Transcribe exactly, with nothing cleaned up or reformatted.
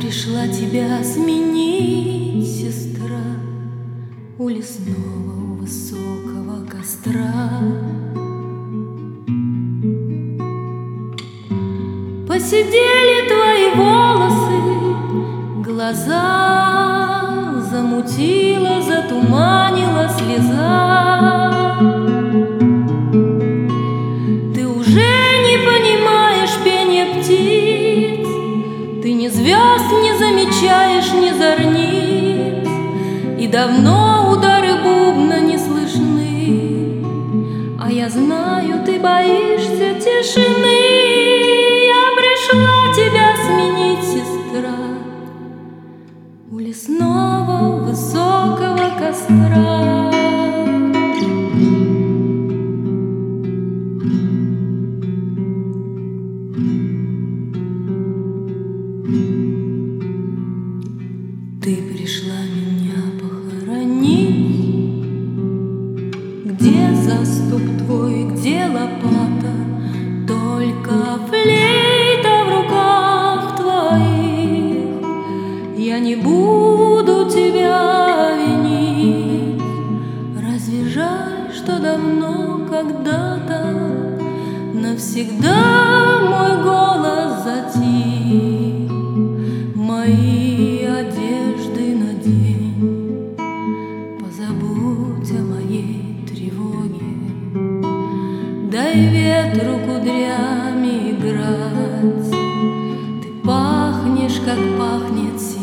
пришла тебя сменить, сестра, у лесного высокого костра. Посидели твои волосы, глаза замутила, затуманила слеза. Ты уже не понимаешь пения птиц, ты ни звезд не замечаешь, ни зорниц, и давно удары бубна не слышны. А я знаю, ты боишься тишины. Пришла тебя сменить, сестра, у лесного высокого костра. Ты пришла меня похоронить. Где заступ твой, где лопата? Только флейта в руках твоих. Я не буду тебя винить. Разве жаль, что давно когда-то навсегда мой голос затих? Мои одежды надень, позабудь о моей тревоге. Дай ветру кудрями играть. Ты пахнешь, как пахнет